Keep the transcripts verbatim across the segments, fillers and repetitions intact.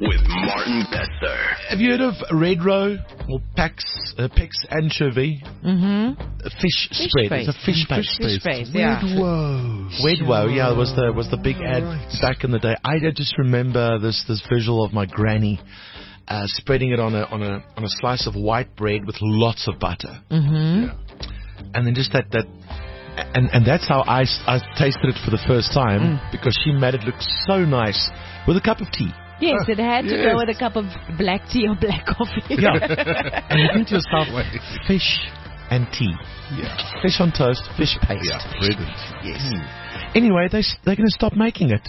with Martin Bester. Have you heard of Red Row or Pax, uh, Pex Anchovy? Mm-hmm. A fish, Fish spread. paste. It's a fish paste. Fish paste, yeah. Whoa. Wedwo, yeah, was the was the big ad Right. back in the day. I just remember this this visual of my granny uh, spreading it on a on a on a slice of white bread with lots of butter, Mm-hmm. and then just that that. And and that's how I, s- I tasted it for the first time because she made it look so nice with a cup of tea. Yes, it had to Yes. go with a cup of black tea or black coffee. Yeah. And you think to yourself, fish and tea. Yeah. Fish on toast, fish paste. Yeah. Brilliant. Yes. Anyway, they, s- they're going to stop making it.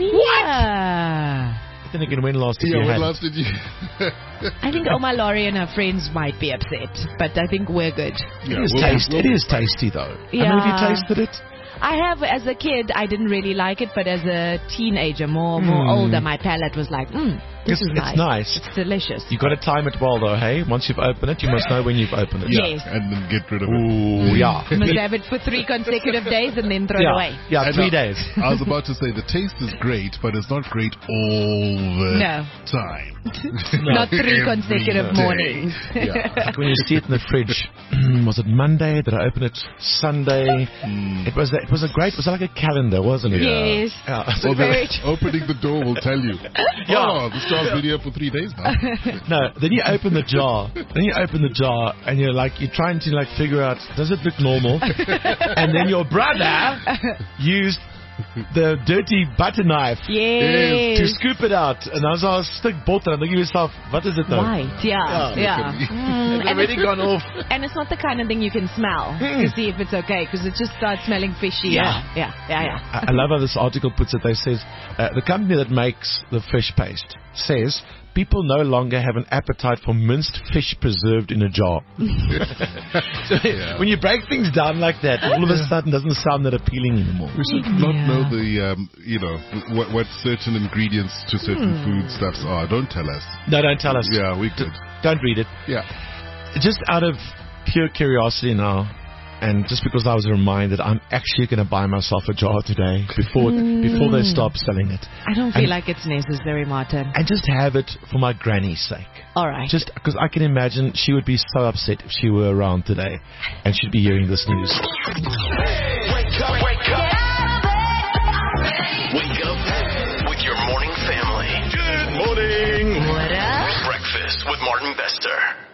Yeah. Then again, when last did Yeah, you when have last it? did you? I think Oma Laurie and her friends might be upset, but I think we're good. Yeah, It is, we'll- taste, we'll- it is tasty, though. I mean, Yeah. have you tasted it? I have, as a kid, I didn't really like it, but as a teenager, more more Mm. older, my palate was like, mm, this It's, is it's nice. nice. It's delicious. You got to time it well, though, hey? Once you've opened it, you must know when you've opened it. Yeah, Yes. and then get rid of it. Ooh, yeah. You must have it for three consecutive days and then throw it Yeah, away. yeah, And, three uh, days. I was about to say the taste is great, but it's not great all the No. time. Not three Every consecutive day. mornings. Yeah. Like when you see it in the fridge, was it Monday? Did I open it Sunday? Mm. It was a, it was a great, it was like a calendar, wasn't it? Yes. Yeah. Well, Very the, opening the door will tell you. Oh, the star's been here for three days now. No, then you open the jar. Then you open the jar, and you're like, you're trying to like figure out, does it look normal? And then your brother used the dirty butter knife to Yes. scoop it out, and I was a stuk butter. And I give yourself, what is it though? White, yeah, Yeah, yeah. look at me. Mm, It's and, already it's, gone off. and it's not the kind of thing you can smell to see if it's okay, because it just starts smelling fishy. Yeah. Yeah, yeah, yeah. yeah. I I love how this article puts it. They says uh, the company that makes the fish paste says people no longer have an appetite for minced fish preserved in a jar. So Yeah. when you break things down like that, all of a sudden it doesn't sound that appealing anymore. We should not Yeah. know the, um, you know, what, what certain ingredients to certain foodstuffs are. Don't tell us. No, don't tell us. Yeah, we could. Don't read it. Yeah. Just out of pure curiosity now, and just because I was reminded, I'm actually going to buy myself a jar today before before they stop selling it, I don't feel And- like it's necessary, Martin. and just have it for my granny's sake. All right. Just because I can imagine she would be so upset if she were around today and she'd be hearing this news. Wake up, wake up. Wake up with your morning family. Good morning. What up? Breakfast with Martin Bester.